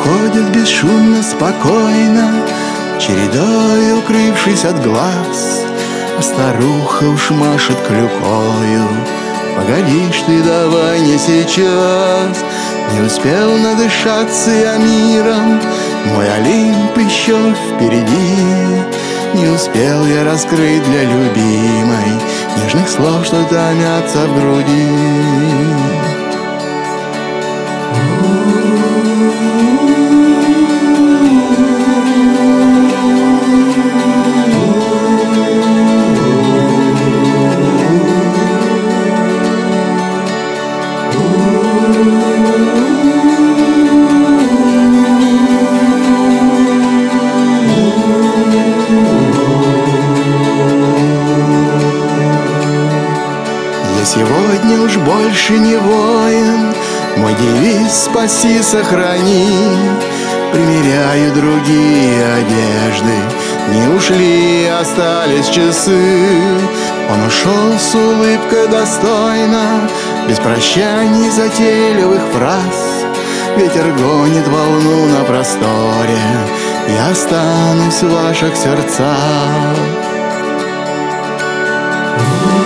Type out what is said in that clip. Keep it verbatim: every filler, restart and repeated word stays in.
уходят бесшумно, спокойно, чередой укрывшись от глаз. А старуха уж машет клюкою: погодишь ты, давай не сейчас. Не успел надышаться я миром, мой Олимп еще впереди. Не успел я раскрыть для любимой нежных слов, что томятся в груди. Я сегодня уж больше не воин, мой девиз «Спаси, сохрани». Примеряю другие одежды, не ушли, остались часы. Он ушел с улыбкой достойно, без прощаний затейливых фраз. Ветер гонит волну на просторе, я останусь в ваших сердцах.